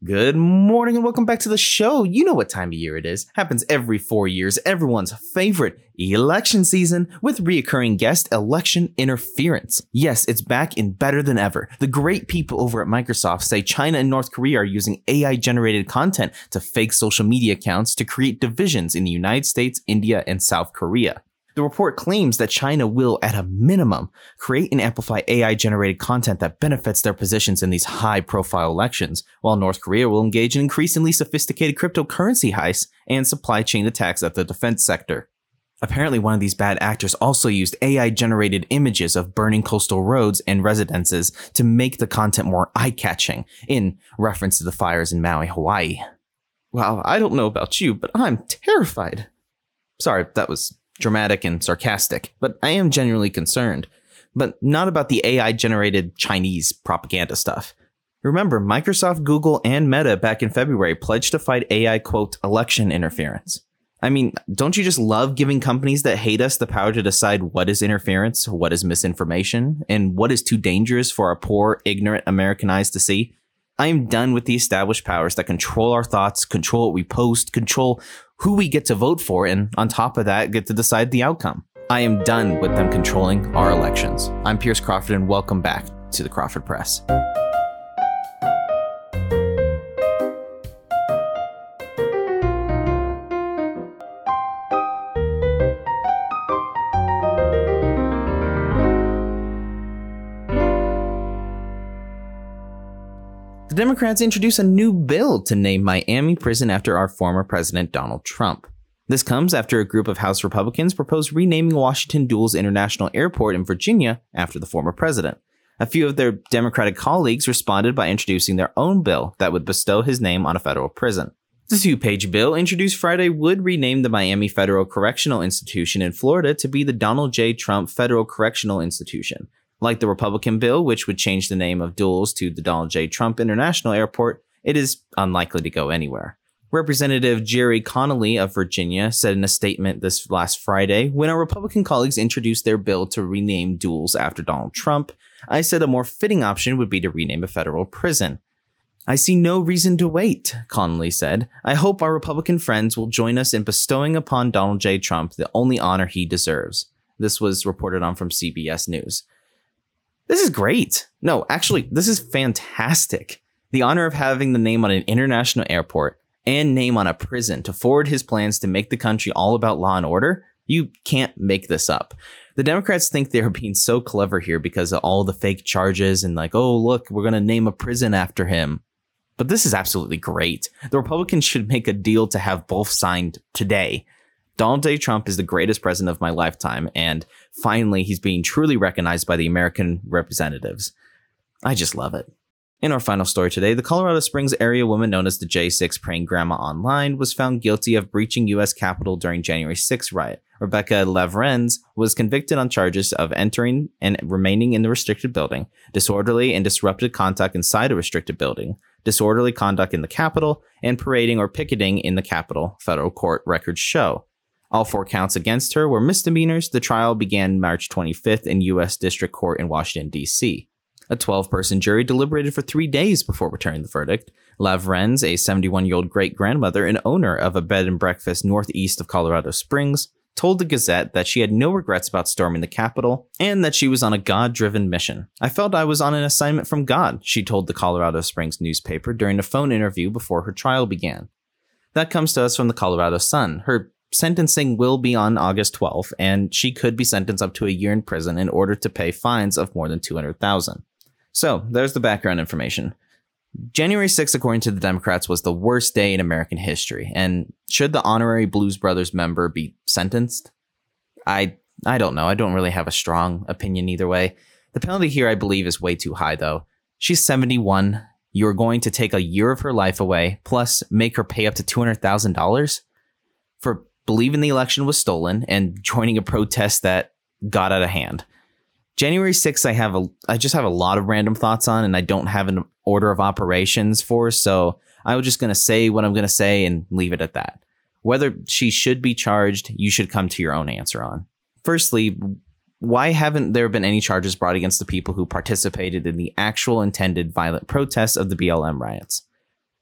Good morning and welcome back to the show. You know what time of year it is. Happens every 4 years. Everyone's favorite election season with reoccurring guest election interference. Yes, it's back and better than ever. The great people over at Microsoft say China and North Korea are using AI-generated content to fake social media accounts to create divisions in the United States, India, and South Korea. The report claims that China will, at a minimum, create and amplify AI-generated content that benefits their positions in these high-profile elections, while North Korea will engage in increasingly sophisticated cryptocurrency heists and supply chain attacks at the defense sector. Apparently, one of these bad actors also used AI-generated images of burning coastal roads and residences to make the content more eye-catching, in reference to the fires in Maui, Hawaii. Well, I don't know about you, but I'm terrified. Sorry, that was dramatic and sarcastic, but I am genuinely concerned. But not about the AI-generated Chinese propaganda stuff. Remember, Microsoft, Google, and Meta back in February pledged to fight AI, quote, election interference. I mean, don't you just love giving companies that hate us the power to decide what is interference, what is misinformation, and what is too dangerous for our poor, ignorant American eyes to see? I am done with the established powers that control our thoughts, control what we post, control who we get to vote for, and on top of that, get to decide the outcome. I am done with them controlling our elections. I'm Pierce Crawford, and welcome back to the Crawford Press. The Democrats introduce a new bill to name Miami prison after our former president, Donald Trump. This comes after a group of House Republicans proposed renaming Washington Dulles International Airport in Virginia after the former president. A few of their Democratic colleagues responded by introducing their own bill that would bestow his name on a federal prison. The two-page bill introduced Friday would rename the Miami Federal Correctional Institution in Florida to be the Donald J. Trump Federal Correctional Institution. Like the Republican bill, which would change the name of Dulles to the Donald J. Trump International Airport, it is unlikely to go anywhere. Representative Jerry Connolly of Virginia said in a statement this last Friday, when our Republican colleagues introduced their bill to rename Dulles after Donald Trump, I said a more fitting option would be to rename a federal prison. I see no reason to wait, Connolly said. I hope our Republican friends will join us in bestowing upon Donald J. Trump the only honor he deserves. This was reported on from CBS News. This is great. No, actually, this is fantastic. The honor of having the name on an international airport and name on a prison to forward his plans to make the country all about law and order. You can't make this up. The Democrats think they're being so clever here because of all the fake charges and like, oh, look, we're going to name a prison after him. But this is absolutely great. The Republicans should make a deal to have both signed today. Donald J. Trump is the greatest president of my lifetime, and finally, he's being truly recognized by the American representatives. I just love it. In our final story today, the Colorado Springs area woman known as the J6 Praying Grandma Online was found guilty of breaching U.S. Capitol during January 6th riot. Rebecca Lavrenz was convicted on charges of entering and remaining in the restricted building, disorderly and disrupted conduct inside a restricted building, disorderly conduct in the Capitol, and parading or picketing in the Capitol, federal court records show. All 4 counts against her were misdemeanors. The trial began March 25th in U.S. District Court in Washington, D.C. A 12-person jury deliberated for 3 days before returning the verdict. Lavrenz, a 71-year-old great-grandmother and owner of a bed and breakfast northeast of Colorado Springs, told the Gazette that she had no regrets about storming the Capitol and that she was on a God-driven mission. I felt I was on an assignment from God, she told the Colorado Springs newspaper during a phone interview before her trial began. That comes to us from the Colorado Sun. Her sentencing will be on August 12th, and she could be sentenced up to a year in prison in order to pay fines of more than $200,000. So, there's the background information. January 6th, according to the Democrats, was the worst day in American history, and should the honorary Blues Brothers member be sentenced? I don't know. I don't really have a strong opinion either way. The penalty here, I believe, is way too high, though. She's 71. You're going to take a year of her life away, plus make her pay up to $200,000 for believing the election was stolen and joining a protest that got out of hand. January 6th, I just have a lot of random thoughts on, and I don't have an order of operations for, so I was just going to say what I'm going to say and leave it at that. Whether she should be charged, you should come to your own answer on. Firstly, why haven't there been any charges brought against the people who participated in the actual intended violent protests of the BLM riots?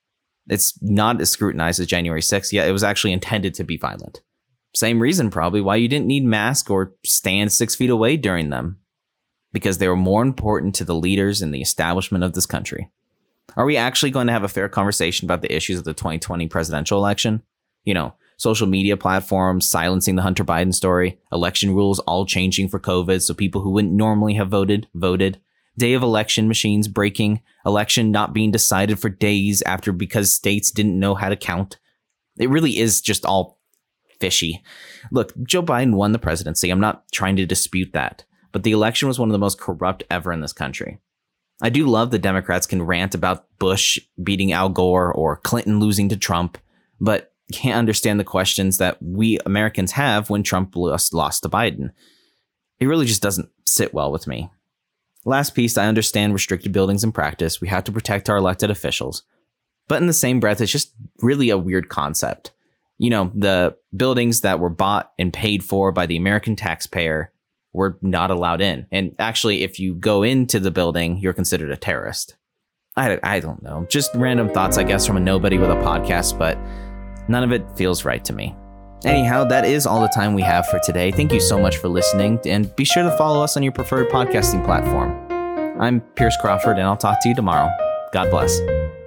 It's not as scrutinized as January 6th, yet it was actually intended to be violent. Same reason probably why you didn't need masks or stand 6 feet away during them. Because they were more important to the leaders and the establishment of this country. Are we actually going to have a fair conversation about the issues of the 2020 presidential election? You know, social media platforms silencing the Hunter Biden story, election rules all changing for COVID so people who wouldn't normally have voted, day of election machines breaking, election not being decided for days after because states didn't know how to count. It really is just all fishy. Look, Joe Biden won the presidency. I'm not trying to dispute that. But the election was one of the most corrupt ever in this country. I do love that Democrats can rant about Bush beating Al Gore or Clinton losing to Trump, but can't understand the questions that we Americans have when Trump lost to Biden. It really just doesn't sit well with me. Last piece, I understand restricted buildings in practice. We have to protect our elected officials. But in the same breath, it's just really a weird concept. You know, the buildings that were bought and paid for by the American taxpayer were not allowed in. And actually, if you go into the building, you're considered a terrorist. I don't know. Just random thoughts, I guess, from a nobody with a podcast, but none of it feels right to me. Anyhow, that is all the time we have for today. Thank you so much for listening, and be sure to follow us on your preferred podcasting platform. I'm Pierce Crawford, and I'll talk to you tomorrow. God bless.